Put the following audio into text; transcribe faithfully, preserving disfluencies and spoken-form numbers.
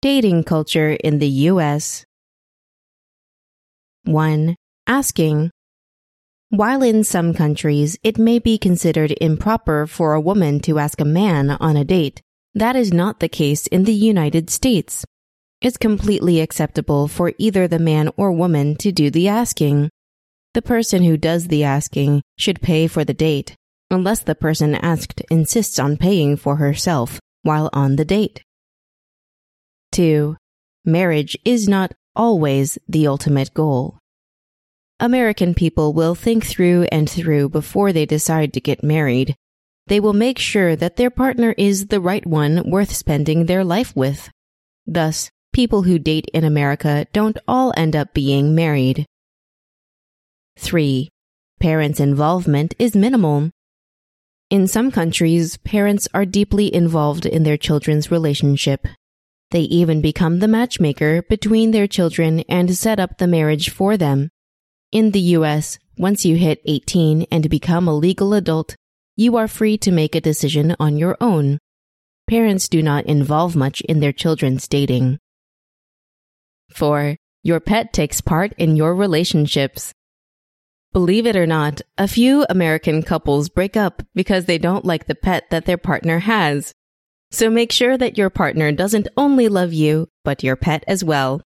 Dating culture in the U S. one. Asking. While in some countries it may be considered improper for a woman to ask a man on a date, that is not the case in the United States. It's completely acceptable for either the man or woman to do the asking. The person who does the asking should pay for the date, unless the person asked insists on paying for herself while on the date. two. Marriage is not always the ultimate goal. American people will think through and through before they decide to get married. They will make sure that their partner is the right one worth spending their life with. Thus, people who date in America don't all end up being married. three. Parents' involvement is minimal. In some countries, parents are deeply involved in their children's relationship. They even become the matchmaker between their children and set up the marriage for them. In the U S, once you hit eighteen and become a legal adult, you are free to make a decision on your own. Parents do not involve much in their children's dating. four. Your pet takes part in your relationships. Believe it or not, a few American couples break up because they don't like the pet that their partner has. So make sure that your partner doesn't only love you, but your pet as well.